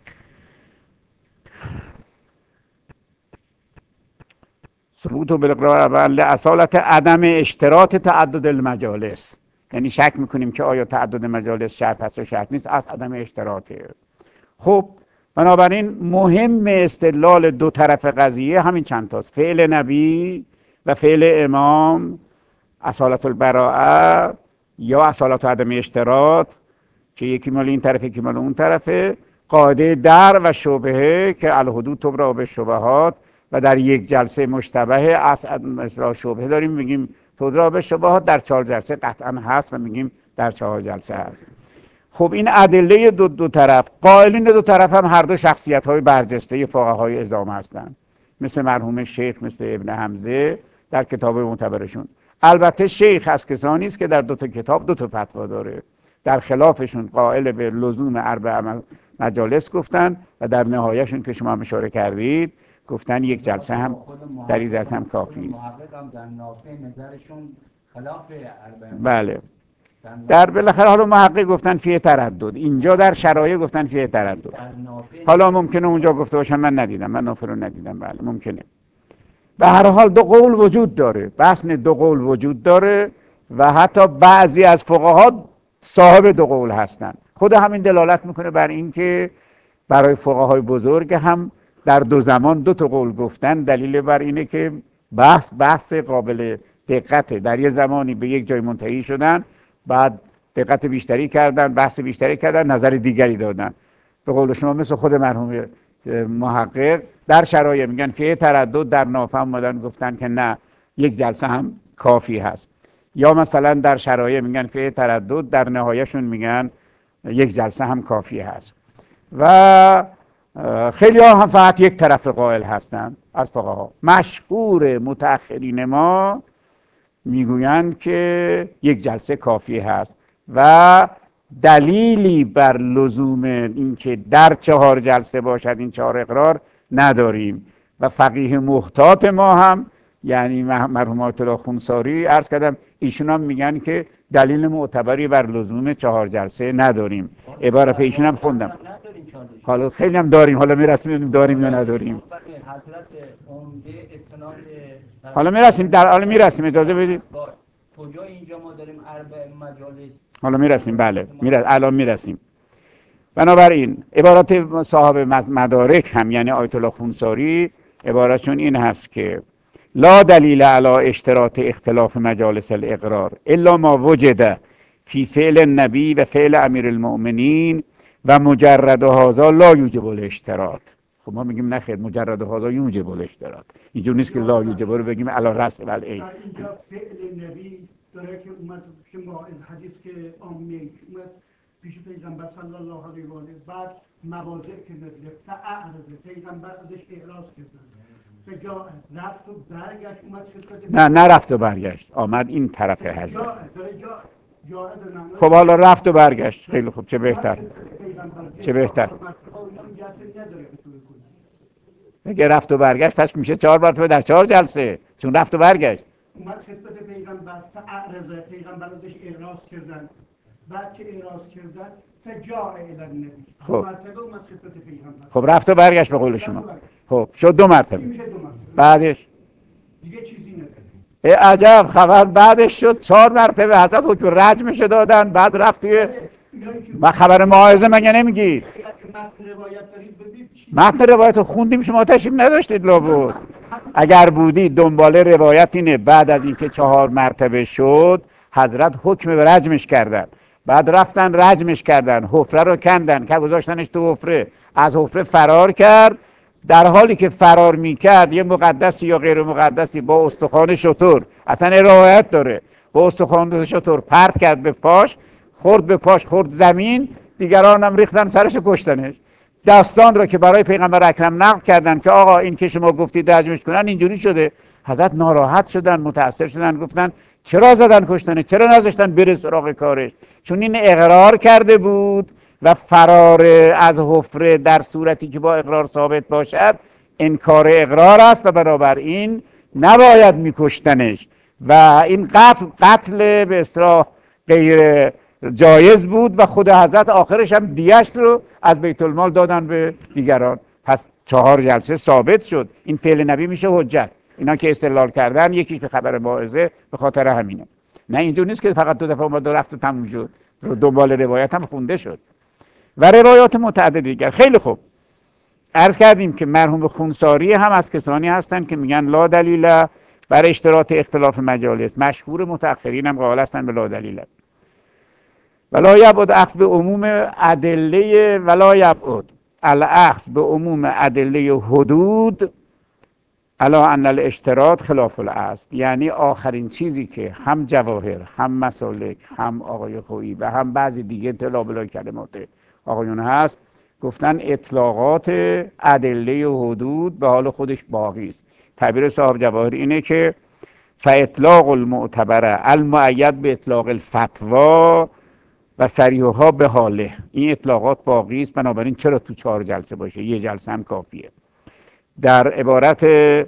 ثبوت و بالاقرار اول اصالت عدم اشتراط تعدد المجالس. یعنی شک میکنیم که آیا تعدد مجالس شرط هست و شرط نیست، اصل عدم اشتراطه. خب بنابراین مهم استدلال دو طرف قضیه همین چند تاست: فعل نبی و فعل امام، اصالت البراءه یا اصالت عدم اشتراط که یکی مال این طرف یکی مال اون طرفه، قاعده در و شبهه که الحدود تبرا بالشبهات، و در یک جلسه مشتبه اصلا شبهه داریم میگیم تدرا بالشبهات، در چهار جلسه قطعا هست و میگیم در چهار جلسه هست. خب این ادله دو دو طرف، قائلین دو طرف هم هر دو شخصیت های برجسته فقهای اعظام هستند، مثل مرحوم شیخ، مثل ابن حمزه در کتاب معتبرشون. البته شیخ از کسانی است که در دو تا کتاب دو تا فتوا داره، در خلافشون قائل به لزوم اربع مجالس گفتن و در نهایشون که شما هم اشاره کردید گفتن یک جلسه هم در این جلسه هم کافی است. محقق هم در نافع نظرشون خلاف اربع. بله، در بالاخره حالا محقق گفتن فیه تردد، اینجا در شرایع گفتن فیه تردد. حالا ممکنه اونجا گفته باشن من ندیدم، من نافع رو ندیدم، بله ممکنه. به هر حال دو قول وجود داره، بحث دو قول وجود داره و حتی بعضی از فقها صاحب دو قول هستند. خود همین دلالت میکنه بر این که برای فقهای بزرگ هم در دو زمان دو تا قول گفتن دلیل بر اینه که بحث بحث قابل دقته. در یه زمانی به یک جای منتهی شدن، بعد دقت بیشتری کردن، بحث بیشتری کردن، نظر دیگری دادن. به قول شما مثل خود مرحوم محقق در شرایع میگن فیه تردد، در نافع اومدن گفتن که نه یک جلسه هم کافی هست. یا مثلا در شرایع میگن فیه تردد، در نهایشون میگن یک جلسه هم کافی هست. و خیلی ها هم فقط یک طرف قائل هستند از فقها. مشهور متأخرین ما میگویند که یک جلسه کافی هست و دلیلی بر لزوم اینکه در چهار جلسه باشد این چهار اقرار نداریم و فقیه محتاط ما هم یعنی مرحوم آیت الله خونساری عرض کردم ایشون هم میگن که دلیل معتبری بر لزوم چهار جلسه نداریم. عبارت ایشون هم خوندم. حالا خیلی هم داریم، حالا میرسیم داریم یا نداریم. حالا میرسیم در حالا میرسیم اجازه بدید. کجا اینجا ما داریم اربع مجالس؟ حالا میرسیم بله میرسیم الان میرسیم. بنابراین عبارات صاحب مدارک هم یعنی آیت الله خونساری عبارتشون این هست که لا دلیل علی اشتراط اختلاف مجالس الاقرار الا ما وجد فی فعل النبی و فعل امیر المؤمنین و مجرد هذا لا یوجب الاشتراط. خب ما میگیم نخیر مجرد هذا یوجب الاشتراط. اینجور نیست که لا یوجب رو بگیم علی رسم العین. اینجا فعل نبی داره که اومد شما این حدیث که عامیه اومد پیش پیغمبر صلی الله علیه و آله بعد مواضع که نزله فاعرض پیغمبر ازش اعراض کردن به جا رفت و برگشت اومد خدمت نه نه رفت و برگشت آمد این طرف حضرت. جا داره جا جا خب حالا رفت و برگشت خیلی خوب چه بهتر چه بهتر. اگه رفت و برگشت پس میشه چهار مرتبه در چهار جلسه چون رفت و برگشت. اومد خدمت پیغمبر فاعرض پیغمبر ازش اعراض کردن بعد که اعراض کردن فجاء الی النبی خب مرتبه اومد خدمت پیغمبر. خب رفت و برگشت به قول شما. خب شد دو مرتبه. بعدش دیگه چیزی نداره. عجب خبر بعدش شد چهار مرتبه حضرت حکم رجمش دادن بعد رفت توی ما خبر موعظه مگه نمیگید؟ متن روایت رو خوندیم شما تشریف نداشتید لابد. اگر بودید دنباله روایت اینه بعد از اینکه چهار مرتبه شد حضرت حکم به رجمش کردن بعد رفتن رجمش کردن حفره رو کندن که گذاشتنش تو حفره از حفره فرار کرد در حالی که فرار میکرد یه مقدسی یا غیر مقدسی با استخوان شتر اصلا روایت داره با استخوان شتر پرت کرد به پاش خورد به پاش خورد زمین دیگران هم ریختن سرش کشتنش. داستان رو که برای پیغمبر اکرم نقل کردن که آقا این که شما گفتید رجمش کنن اینجوری شده حضرت ناراحت شدن متأثر شدن گفتن چرا زدن کشتنه چرا نذاشتن بره سراغ کارش چون این اقرار کرده بود و فرار از حفره در صورتی که با اقرار ثابت باشد انکار اقرار است و بنابراین نباید میکشتنش و این قتل قتل به اصطلاح غیر جایز بود و خود حضرت آخرش هم دیش رو از بیت المال دادن به دیگران. پس چهار جلسه ثابت شد این فعل نبی میشه حجت. اینا که استدلال کردن یکیش به خبر موعظه به خاطر همینه. نه اینجور نیست که فقط دو دفعه اومد و رفت و تموم شد. دنبال روایت هم خونده شد و روایات متعدد دیگر. خیلی خوب عرض کردیم که مرحوم خونساری هم از کسانی هستن که میگن لا دلیل بر اشتراط اختلاف مجالس. مشهور متأخرین هم قائل هستن به لا دلیل ولا یبعد اخذ به عموم ادله ولا یبعد الاخذ به عموم ادله حدود الا ان الاشتراط خلاف الاصل. یعنی آخرین چیزی که هم جواهر هم مسالک هم آقای خویی و هم بعضی دیگه اطلاع بلای کلمات آقایون هست گفتن اطلاقات ادله و حدود به حال خودش باقی است. تعبیر صاحب جواهر اینه که فاطلاق المعتبره المؤید به اطلاق الفتوا و صریحها به حاله. این اطلاقات باقی است بنابراین چرا تو چهار جلسه باشه یه جلسه هم کافیه. در عبارت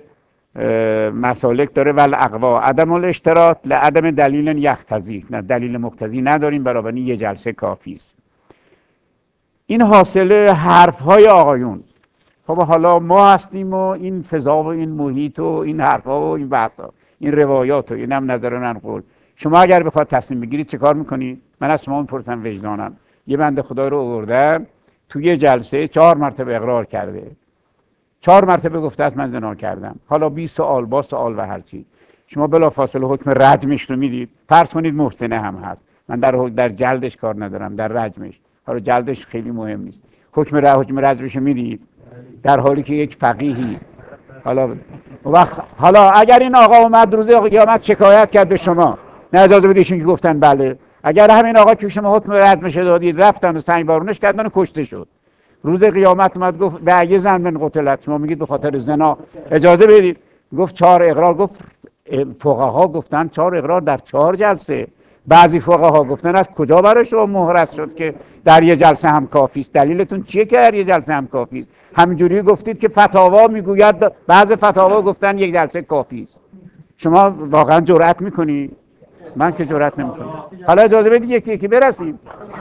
مسالک داره ول اقوا عدم الاشتراط لعدم دلیل یقتضی. نه دلیل مقتضی نداریم بنابراین یه جلسه کافی است. این حاصل حرف های آقایون. خب حالا ما هستیم و این فضا و این محیط و این حرف ها و این بحث ها این روایات و این هم نظر منقول. شما اگر بخواد تصمیم بگیرید چه کار میکنید؟ من از شما میپرسم وجدانم. یه بنده خدا رو آوردن توی یه جلسه چهار مرتبه اقرار کرده چهار مرتبه گفته است من زنا کردم. حالا بیست سوال با سوال و هر چی شما بلافاصله حکم رجمش رو میدید. فرض کنید محسنه هم هست. من در در جلدش کار ندارم در رجمش. حالا جلدش خیلی مهم نیست. حکم رجم حکم رجمش میدید در حالی که یک فقیهی حالا وقت حالا اگر این آقا اومد روز قیامت شکایت کرد به شما نه اجازه بدیشون که گفتن بله اگر همین آقا که شما حکم رجمش دادید رفتن و سنگ بارونش کردن و کشته شد روز قیامت اومد گفت به اگه زن من قتلت، شما میگید به خاطر زنا، اجازه بدید. گفت چهار اقرار. گفت فقها گفتن چهار اقرار در چهار جلسه. بعضی فقها گفتن از کجا برای شما مهرس شد که در یه جلسه هم کافی است؟ دلیلتون چیه که در یه جلسه هم کافی است؟ همینجوری گفتید که فتاوا میگوید، بعضی فتاوا گفتن یک جلسه کافی است. شما واقعا جرأت میکنی؟ من که جرأت نمیکنم. حالا اجازه بدید یکی یکی برسیم.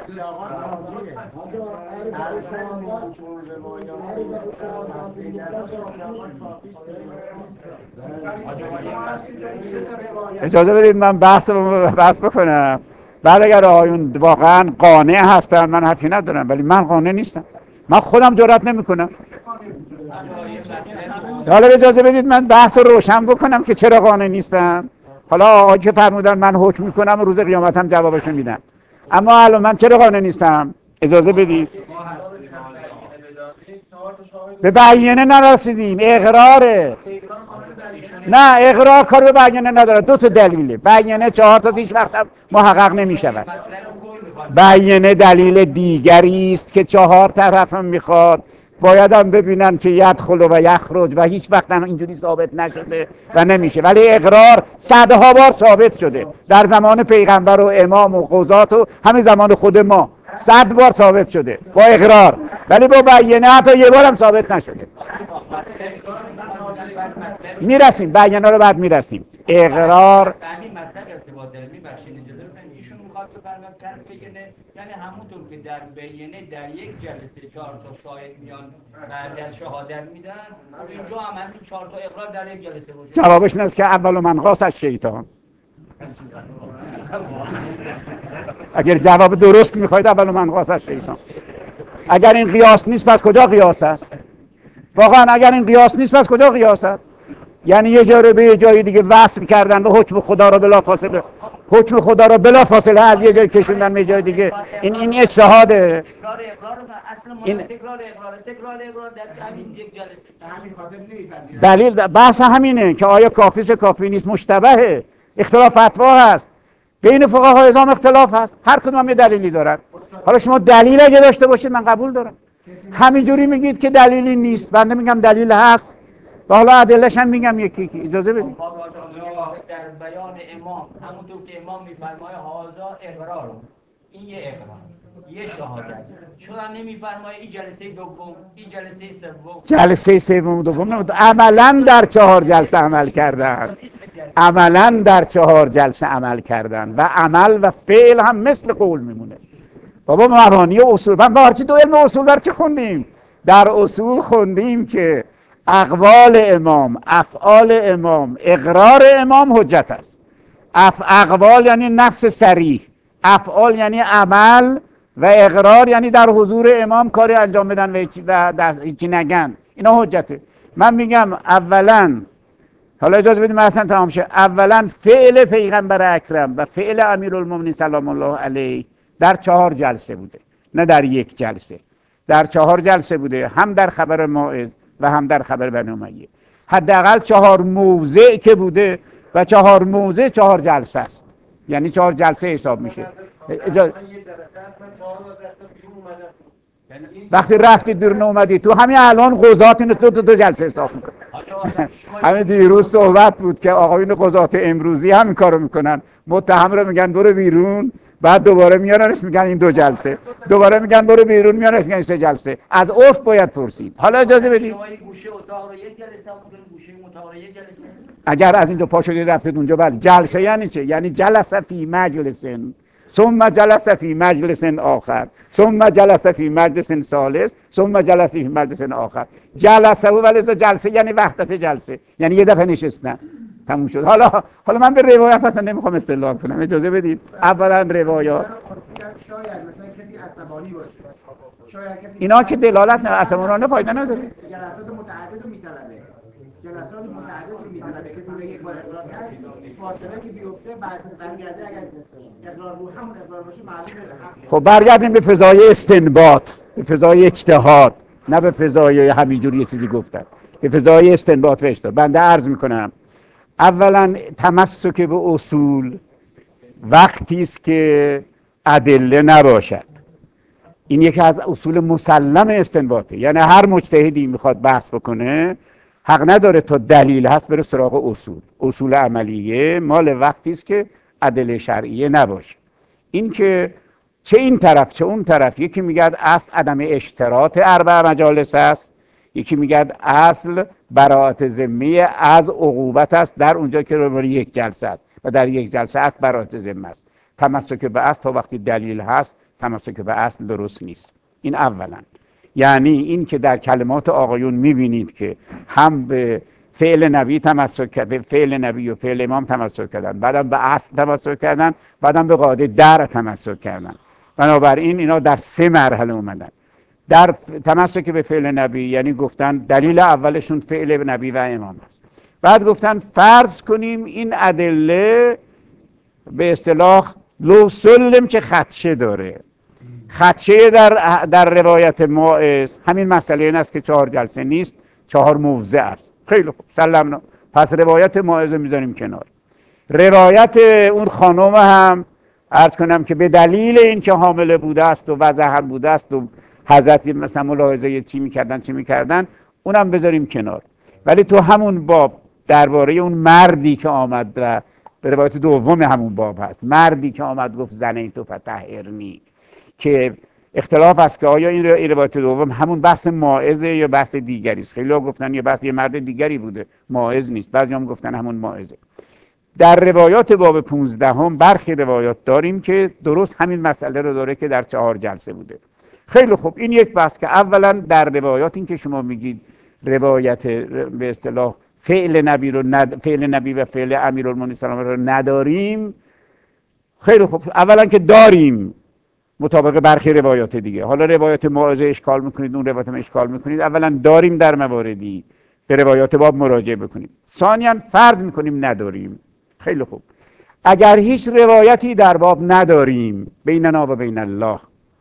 اجازه بدید من بحث بحث بکنم. بعد اگر آقایون واقعا قانع هستن من حرفی ندارم، ولی من قانع نیستم. من خودم جرأت نمیکنم. حالا اجازه بدید من بحث رو روشن بکنم که چرا قانع نیستم. حالا آقای که فرمودن من حکم میکنم روز قیامت هم جوابشو میدم، اما الان من چرا قانع نیستم؟ اجازه بدید. به بیانیه نرسیدیم، اقراره. نه اقرار کار به بیانیه نداره، دو تا دلیله. بیانیه چهار تا هیچ وقت هم محقق نمیشود. بیانیه دلیل دیگری است که چهار طرف هم میخواد باید هم ببینن که یدخل و یخرج و هیچ وقت هم اینجوری ثابت نشده و نمیشه. ولی اقرار صدها بار ثابت شده در زمان پیغمبر و امام و قضات و همین زمان خود ما صد بار ثابت شده با اقرار، ولی با بیانیه حتی یه بار هم ثابت نشده. میرسیم بیانیه رو بعد میرسیم. اقرار یعنی همونطور که در بیانیه در یک جلسه چهار تا شاهد میان و در شهادت میدن، اینجا هم همین چهار تا اقرار در یک جلسه باشه. جوابش این است که اول من قاس از شیطان. اگر جواب درست میخواید اول من قاس از شیطان. اگر این قیاس نیست پس کجا قیاس است؟ واقعا اگر این قیاس نیست پس کجا قیاس است؟ یعنی یه جا رو به یه جای دیگه وصل کردن و حکم خدا رو بلا فاصله حکم خدا رو بلا فاصله از یه جای کشوندن به جای دیگه. این این اجتهاده. تکرار اقرار اصل این تکرار اقرار تکرار اقرار در همین یک جلسه همین خاطر نمی‌پذیرم. دلیل بحث همینه که آیا کافی است کافی نیست، مشتبهه، اختلاف فتوا هست، بین فقهای نظام اختلاف هست، هر کدوم هم یه دلیلی دارن. حالا شما دلیل اگه داشته باشید من قبول دارم. همینجوری میگید که دلیلی نیست، بنده میگم دلیل هست و حالا ادله‌اش هم میگم یکی یکی. اجازه بدید. در بیان امام همونطور که امام میفرمایه هازا اقرار، این یه اقرار، یه شهادت. چرا نمیفرمایه این جلسه دوم، این جلسه سوم؟ جلسه سوم و دوم نه، عملاً در چهار جلسه عمل کردن. عملاً در چهار جلسه عمل کردن و عمل و فعل هم مثل قول میمونه. بابا مبانی اصول، من با دو علم اصول بر چه خوندیم؟ در اصول خوندیم که اقوال امام، افعال امام، اقرار امام حجت است. اف اقوال یعنی نص صریح، افعال یعنی عمل و اقرار یعنی در حضور امام کاری انجام بدن و هیچی نگن، اینا حجته. من میگم اولا، حالا اجازه بدید من اصلا تمام شه، اولا فعل پیغمبر اکرم و فعل امیرالمومنین سلام الله علیه در چهار جلسه بوده، نه در یک جلسه، در چهار جلسه بوده، هم در خبر ماعز و هم در خبر بنی امیه. حداقل چهار موضع که بوده و چهار موضع چهار جلسه است، یعنی چهار جلسه حساب میشه. اجازه وقتی رفتید بیرون اومدید تو، همین الان قضات اینو تو دو جلسه حساب میکنن. همین دیروز صحبت بود که آقایون قضات امروزی همین کارو میکنن، متهم رو میگن برو بیرون، بعد دوباره میارنش میگن این دو جلسه، دوباره میگن برو بیرون میارنش میگن این سه جلسه. از عرف باید پرسید. حالا اجازه بدید شما این گوشه اتاق رو یک جلسه بکنید، گوشه اتاق رو یک جلسه. اگر از اینجا پا شدید رفتید اونجا، بله. جلسه یعنی چه؟ یعنی جلس فی مجلس ثم جلس فی مجلس آخر ثم جلس فی مجلس ثالث ثم جلس فی مجلس آخر. جلسه و ولی جلسه یعنی وحدت جلسه، یعنی یه دفعه نشستن تموم شد. حالا حالا من به روایت اصلا نمیخوام استدلال کنم، اجازه بدید. اولا روایات شاید مثلا کسی عصبانی باشه، شاید کسی اینا که دلالت نه عصبانانه فایده نداره. جلسات متعدد رو میطلبه، جلسات متعدد رو میطلبه. کسی به یک بار اقرار کرد، فاصله که بیفته بعد برگرده، اگر اقرار رو همون اقرار باشه معلومه. خب برگردیم به فضای استنباط، به فضای اجتهاد، نه به فضای همینجوری یه چیزی گفتن، به فضای استنباط و اجتهاد. بنده عرض میکنم اولا تمسک به اصول وقتی است که ادله نباشد. این یکی از اصول مسلم استنباطه. یعنی هر مجتهدی میخواد بحث بکنه حق نداره تا دلیل هست بره سراغ اصول. اصول عملیه مال وقتی است که ادله شرعیه نباشه. این که چه این طرف چه اون طرف، یکی میگه اصل عدم اشتراط اربع مجالس است، یکی میگه اصل براءت ذمه از عقوبت است در اونجا که روی یک جلسه است و در یک جلسه است براءت ذمه است. تمسک به اصل تا وقتی دلیل هست تمسک به اصل درست نیست. این اولا. یعنی این که در کلمات آقایون میبینید که هم به فعل نبی تمسک کردن، فعل نبی و فعل امام تمسک کردن، بعدم به اصل تمسک کردن، بعدم به قاعده در تمسک کردن. بنابراین اینا در سه مرحله اومدن. در تمسک به فعل نبی یعنی گفتن دلیل اولشون فعل نبی و امام است. بعد گفتن فرض کنیم این ادله به اصطلاح لو سلم که خدشه داره. خدشه در در روایت ماعز همین مسئله این است که چهار جلسه نیست، چهار موضع است. خیلی خوب، سلمنا. پس روایت ماعز میذاریم کنار. روایت اون خانم هم عرض کنم که به دلیل اینکه حامله بوده است و وضع هم بوده است و حضرت مثلا ملاحظه چی میکردن چی میکردن اونم بذاریم کنار. ولی تو همون باب درباره اون مردی که آمد و به روایت دوم همون باب هست، مردی که آمد گفت زنه تو فتحرنی، که اختلاف است که آیا این روایت دوم همون بحث ماعزه یا بحث دیگری است. خیلی‌ها گفتن یه بحث یه مرد دیگری بوده، ماعز نیست. بعضی‌ها گفتن همون ماعزه. در روایات باب پانزدهم برخی روایات داریم که درست همین مسئله رو داره که در چهار جلسه بوده. خیلی خوب، این یک بحث که اولا در روایات این که شما میگید روایت به اصطلاح فعل نبی رو ند... فعل نبی و فعل امیرالمومنین سلام رو نداریم. خیلی خوب، اولا که داریم مطابق برخی روایات دیگه. حالا روایت موعظه اشکال میکنید، اون روایت هم اشکال میکنید. اولا داریم در مواردی، به روایات باب مراجعه بکنید. ثانیاً فرض میکنیم نداریم. خیلی خوب، اگر هیچ روایتی در باب نداریم بیننا و بین الله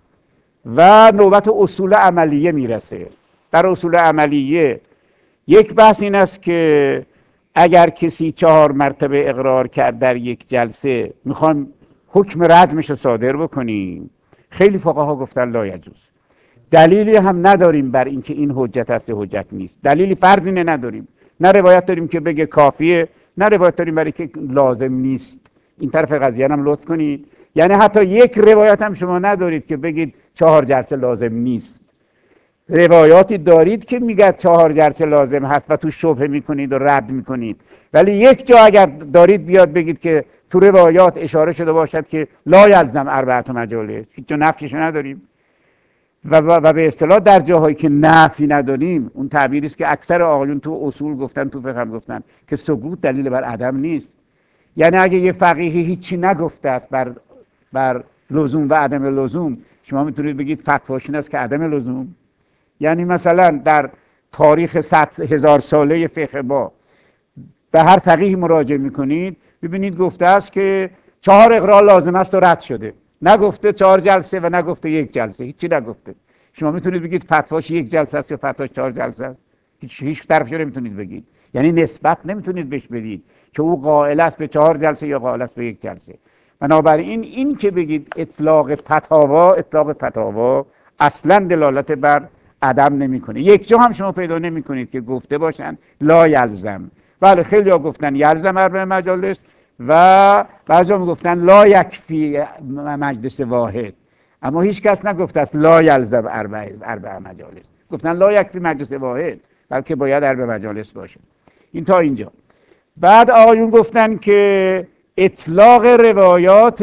و نوبت اصول عملیه میرسه. در اصول عملیه یک بحث این است که اگر کسی چهار مرتبه اقرار کرد در یک جلسه میخوام حکم رجمش رو صادر بکنیم، خیلی فقها گفتن لا یجوز. دلیلی هم نداریم بر اینکه این حجت است یا حجت نیست. دلیلی فرض اینه نداریم. نه روایت داریم که بگه کافیه، نه روایت داریم برای که لازم نیست. این طرف قضیه هم لطف کنید. یعنی حتی یک روایت هم شما ندارید که بگید چهار جلسه لازم نیست. روایاتی دارید که میگه چهار جلسه لازم هست و تو شبهه میکنید و رد میکنید. ولی یک جا اگر دارید بیاد بگید که تو روایات اشاره شده باشد که لا یلزم اربعة مجالس، هیچ جا نفیش نداریم. و, و به اصطلاح در جاهایی که نفی نداریم، اون تعبیری است که اکثر آقایون تو اصول گفتن، تو فقه هم گفتن که سکوت دلیل بر عدم نیست. یعنی اگه یه فقیهی هیچی نگفته است بر بر لزوم و عدم لزوم، شما میتونید بگید فتواش این است که عدم لزوم. یعنی مثلا در تاریخ صد هزار ساله فقه با به هر فقیه مراجعه میکنید ببینید گفته است که چهار اقرار لازم است و رد شده، نگفته چهار جلسه و نگفته یک جلسه، هیچی نگفته. شما میتونید بگید فتواش یک جلسه است یا فتواش چهار جلسه است؟ هیچ هیچ طرفی نمیتونید بگید. یعنی نسبت نمیتونید بهش بدید که او قائل است به چهار جلسه یا قائل است به یک جلسه. بنابراین این که بگید اطلاق فتاوا، اطلاق فتاوا اصلا دلالت بر عدم نمیکنه. یک جا هم شما پیدا نمیکنید که گفته باشن لا یلزم. بله خیلی ها گفتن یلزم اربع مجالس و بعضی هم گفتن لا یکفی مجلس واحد، اما هیچ کس نگفته است لا یلزم اربع اربع مجالس. گفتن لا یکفی مجلس واحد، بلکه باید اربع مجالس باشه. این تا اینجا. بعد آقایون گفتن که اطلاق روایات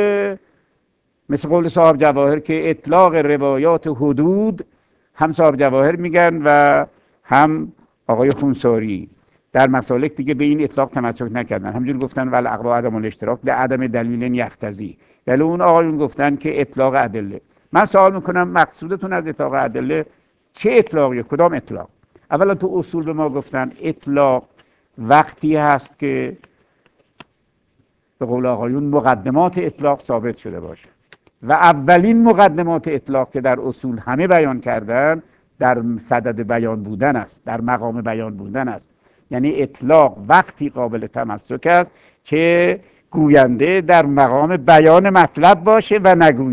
مثل قول صاحب جواهر که اطلاق روایات حدود، هم صاحب جواهر میگن و هم آقای خونساری در مسالک دیگه به این اطلاق تمسک نکردن. همجور گفتن ول اقوا عدم الاشتراک به عدم دلیل یختزی. ولی اون آقایون گفتن که اطلاق ادله. من سوال میکنم مقصودتون از اطلاق ادله چه اطلاقیه؟ کدام اطلاق؟ اولا تو اصول به ما گفتن اطلاق وقتی هست که به قول آقایون مقدمات اطلاق ثابت شده باشه و اولین مقدمات اطلاق که در اصول همه بیان کردن در صدد بیان بودن است، در مقام بیان بودن است. یعنی اطلاق وقتی قابل تمسک است که گوینده در مقام بیان مطلب باشه و نگوید.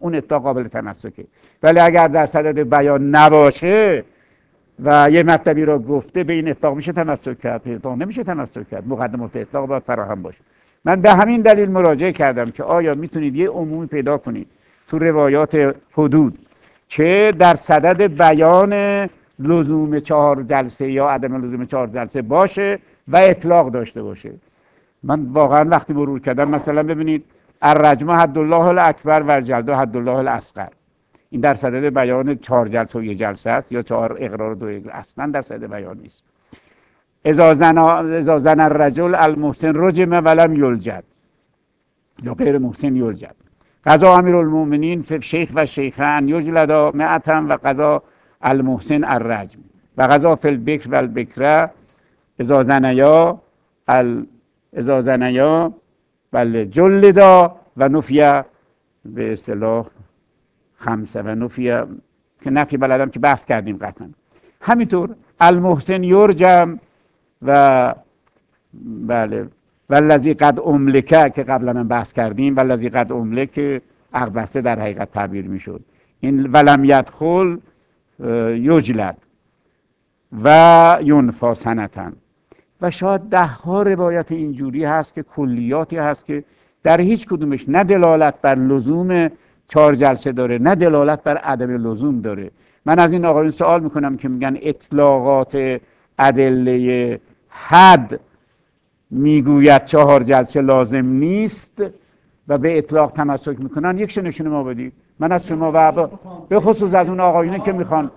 اون اطلاق قابل تمسکه. ولی اگر در صدد بیان نباشه و یه مطلبی را گفته، به این اطلاق میشه تمسک کرد؟ به اطلاق نمیشه تمسک کرد. مقدمات اطلاق باید فراهم باشه. من به همین دلیل مراجعه کردم که آیا میتونید یه عمومی پیدا کنید تو روایات حدود که در صدد بیان لزوم چهار جلسه یا عدم لزوم چهار جلسه باشه و اطلاق داشته باشه. من واقعا وقتی مرور کردم، مثلا ببینید الرجم حد الله الاکبر و الجلد حد الله الاصغر، این در صدد بیان چهار جلسه و یک جلسه است یا چهار اقرار و دو اقرار، اصلا در صدد بیان نیست. اذا زن اذا زن الرجل المحسن رجم ولم یلجد، یا غیر محسن یلجد. قضا امیرالمومنین فی شیخ و شیخان یجلدا مئتا و قضا المحسن الرجم و قضا فی البکر و البکره اذا زنیا ال اذا زنیا بله جلدا و نفیه به اصطلاح خمسه و نفیه که نفی بلدم که بحث کردیم قطعا. همینطور المحسن یرجم و بله والذی قد املکه که قبلا هم بحث کردیم، والذی قد املکه عقبسته در حقیقت تعبیر میشد. این ولم یدخل یجلد و ینفی سنتن. و شاید ده ها روایت اینجوری هست که کلیاتی هست که در هیچ کدومش نه دلالت بر لزوم چهار جلسه داره نه دلالت بر عدم لزوم داره. من از این آقایون سوال میکنم که میگن اطلاقات ادله حد میگوید چهار جلسه لازم نیست و به اطلاق تمسک میکنن، یک نشون ما بدید. من از شما و به خصوص از اون آقایونی که میخوان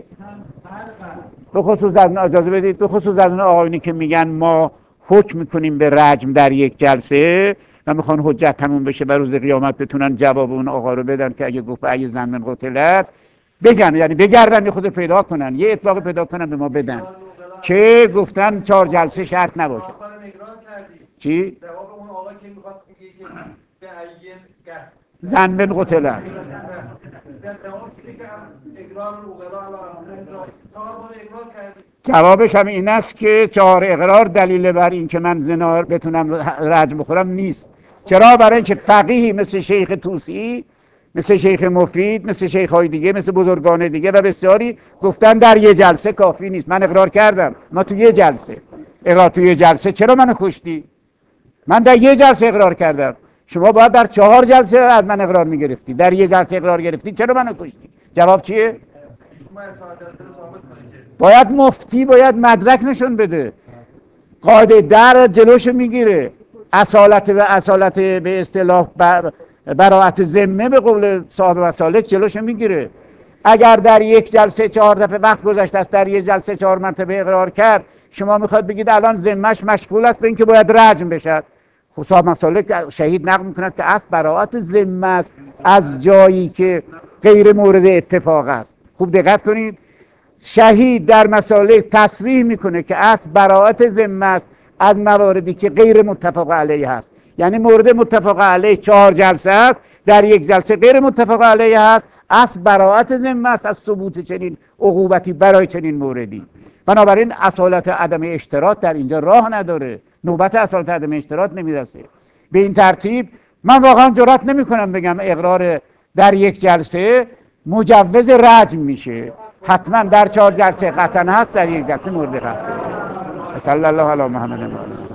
به خصوص از اجازه بدید به خصوص از اون آقایونی که میگن ما حکم میکنیم به رجم در یک جلسه و میخوان حجت تموم بشه و روز قیامت بتونن جواب اون آقا رو بدن که اگه گفت اگه زن من قتلت بگن، یعنی بگردن خود پیدا کنن، یه اطلاق پیدا کنن به ما بدن که گفتن چهار جلسه شرط نباشه. چی؟ جواب اون آقا که میخواد میگه که به عین زن من قتلت. جواب چیه که اقرار الاغلا علی چهار بار اقرار کردی؟ جوابش هم این است که چهار اقرار دلیل بر این که من زنا بتونم رجم بخورم نیست. چرا؟ برای اینکه فقیهی مثل شیخ طوسی، مثل شیخ مفید، مثل شیخ های دیگه، مثل بزرگان دیگه و بسیاری گفتن در یه جلسه کافی نیست. من اقرار کردم، ما تو یه جلسه اقرار تو یه جلسه چرا منو کشتی؟ من در یه جلسه اقرار کردم، شما باید در چهار جلسه از من اقرار میگرفتی، در یه جلسه اقرار گرفتی چرا منو کشتی؟ جواب چیه؟ باید مفتی باید مدرک نشون بده، قاعده در جلوشو میگیره، اصالت و اصالت به اصطلاح بر براءت ذمه به قول صاحب مسالک جلوشو میگیره. اگر در یک جلسه چهار دفعه وقت گذشته است، در یک جلسه چهار مرتبه اقرار کرد، شما میخواد بگید الان ذمهش مشغول است به اینکه باید رجم بشد. خب صاحب مسالک شهید نقل میکند که اصل براءت ذمه است از جایی که غیر مورد اتفاق است. خوب دقت کنید، شهید در مسالک تصریح میکنه که اصل براءت ذمه است از مواردی که غیر متفق علیه است. یعنی مورد متفق علیه چهار جلسه است، در یک جلسه غیر متفق علیه است، اصل براءت ذمه است از ثبوت چنین عقوبتی برای چنین موردی. بنابراین اصالت عدم اشتراط در اینجا راه نداره، نوبت اصالت عدم اشتراط نمیرسه. به این ترتیب من واقعا جرئت نمیکنم بگم اقرار در یک جلسه مجوز رجم میشه، حتما در چهار جلسه قطعا هست، در یک جلسه مورد قصد. صلی الله علی محمد.